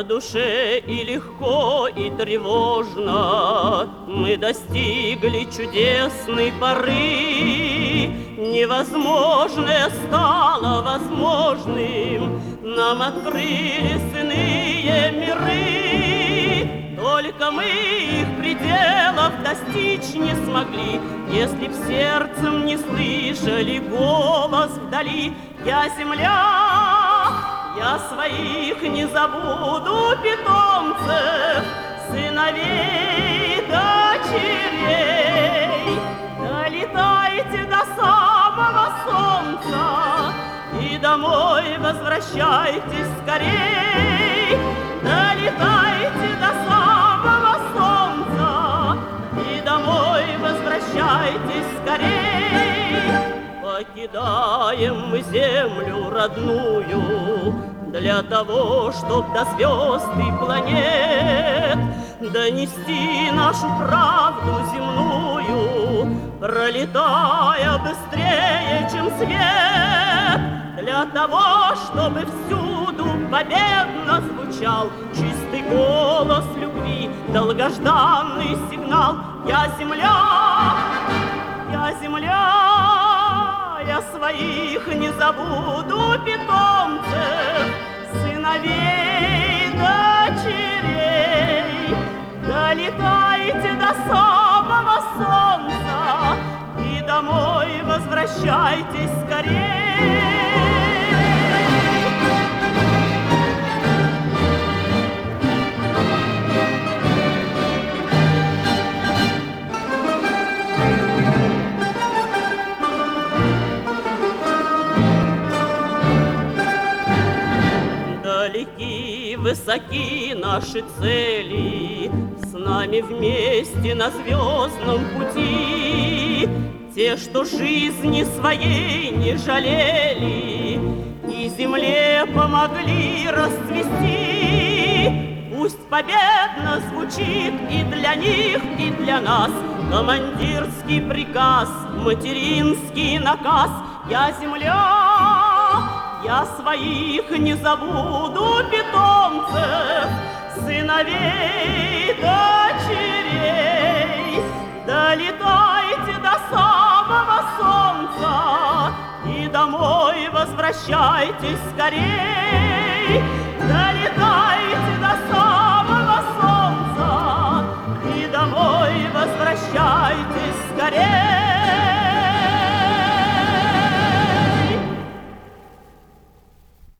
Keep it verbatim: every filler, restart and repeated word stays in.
На душе и легко, и тревожно мы достигли чудесной поры. Невозможное стало возможным, нам открылись иные миры. Только мы их пределов достичь не смогли, если б сердцем не слышали голос вдали. Я земля, я своих не забуду питомцев, сыновей, дочерей. Долетайте до самого солнца и домой возвращайтесь скорей. Долетайте до самого солнца и домой возвращайтесь скорей. Покидаем мы землю родную для того, чтоб до звезд и планет донести нашу правду земную, пролетая быстрее, чем свет. Для того, чтобы всюду победно звучал чистый голос любви, долгожданный сигнал. Я земля, я земля, я своих не забуду питомцев, сыновей, дочерей. Долетайте до самого солнца и домой возвращайтесь скорей. Далеки, высоки наши цели, с нами вместе на звездном пути. Те, что жизни своей не жалели и земле помогли расцвести. Пусть победно звучит и для них, и для нас командирский приказ, материнский наказ. Я земля, я своих не забуду питомцев, сыновей, дочерей. Долетайте до самого солнца и домой возвращайтесь скорей. Долетайте до самого солнца и домой возвращайтесь.